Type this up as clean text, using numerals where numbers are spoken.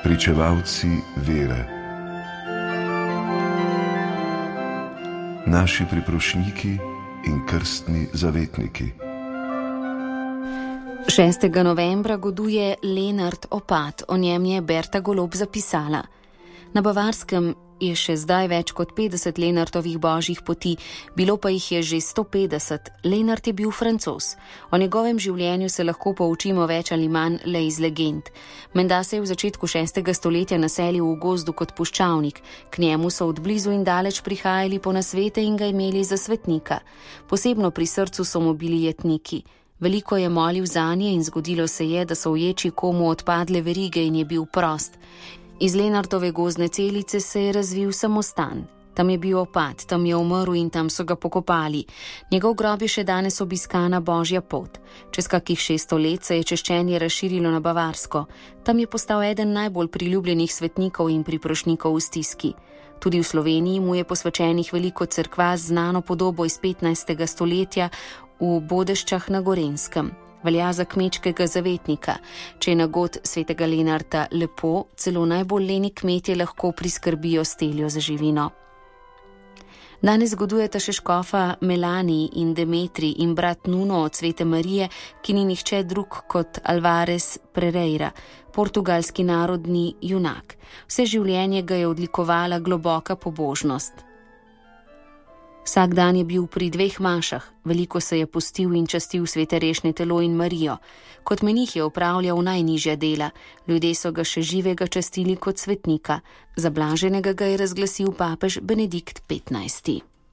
pričevalci vere. Naši priprošniki in krstni zavetniki. 6. novembra goduje Lenart Opat, o njem je Berta Golob zapisala. Na Bavarskem je še zdaj več kot 50 Lenartovih božjih poti, bilo pa jih je že 150. Lenart je bil Francoz. O njegovem življenju se lahko poučimo več ali manj le iz legend. Menda se je v začetku 6. stoletja naselil v gozdu kot puščavnik. K njemu so od blizu in daleč prihajali po nasvete in ga imeli za svetnika. Posebno pri srcu so mu bili jetniki. Veliko je molil zanje in zgodilo se je, da so v ječi komu odpadle verige in je bil prost. Iz Lenartove gozdne celice se je razvil samostan. Tam je bil Opat, tam je umrl in tam so ga pokopali. Njegov grob je še danes obiskana božja pot. Čez kakih 600 let se je češčenje razširilo na Bavarsko. Tam je postal eden najbolj priljubljenih svetnikov in priprošnikov v stiski. Tudi v Sloveniji mu je posvečenih veliko cerkva z znano podobo iz 15. stoletja v Bodeščah na Gorenskem. Velja za kmečkega zavetnika. Če je na god svetega Lenarta lepo, celo najbolj leni kmetje lahko priskrbijo steljo za živino. Danes godujeta še škofa Melani in Demetri in brat Nuno od svete Marije, ki ni nihče drug kot Alvarez Pereira, portugalski narodni junak. Vse življenje ga je odlikovala globoka pobožnost. Vsak dan je bil pri 2 mašah, veliko se je postil in častil svete Rešne telo in Marijo. Kot menih je opravljal najnižja dela, ljudje so ga še živega častili kot svetnika. Za blaženega ga je razglasil papež Benedikt XV.